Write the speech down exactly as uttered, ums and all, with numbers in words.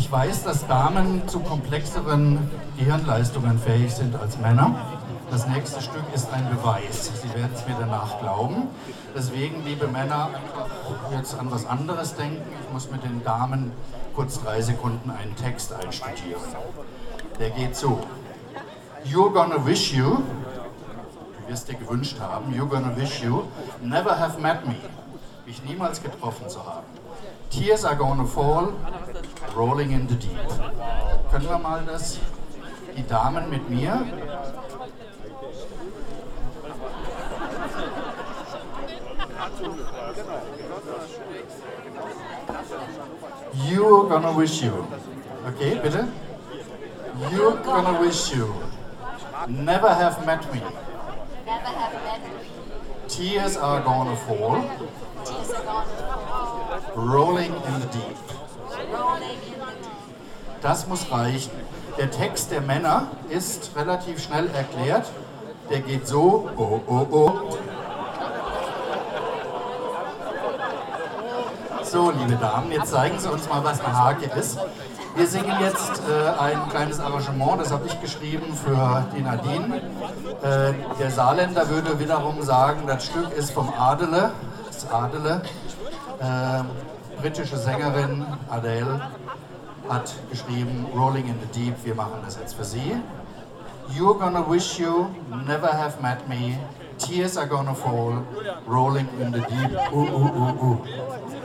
Ich weiß, dass Damen zu komplexeren Gehirnleistungen fähig sind als Männer. Das nächste Stück ist ein Beweis. Sie werden es mir danach glauben. Deswegen, liebe Männer, jetzt an was anderes denken. Ich muss mit den Damen kurz drei Sekunden einen Text einstudieren. Der geht so. You're gonna wish you, du wirst dir gewünscht haben, you're gonna wish you, never have met me, mich niemals getroffen zu haben. Tears are gonna fall, rolling in the deep. Können wir mal das, die Damen mit mir? You're gonna wish you. Okay, bitte? You're gonna wish you. Never have met me. Never have met me. Tears are gonna fall. Tears are gonna fall. Rolling in the deep. Rolling in the deep. Das muss reichen. Der Text der Männer ist relativ schnell erklärt. Der geht so. Oh, oh, oh. So, liebe Damen, jetzt zeigen Sie uns mal, was eine Hake ist. Wir singen jetzt äh, ein kleines Arrangement, das habe ich geschrieben für die Nadine. Äh, der Saarländer würde wiederum sagen, das Stück ist vom Adele, das Adele. Äh, britische Sängerin Adele hat geschrieben, Rolling in the Deep, wir machen das jetzt für Sie. You're gonna wish you, never have met me, tears are gonna fall, rolling in the deep, uh, uh, uh, uh.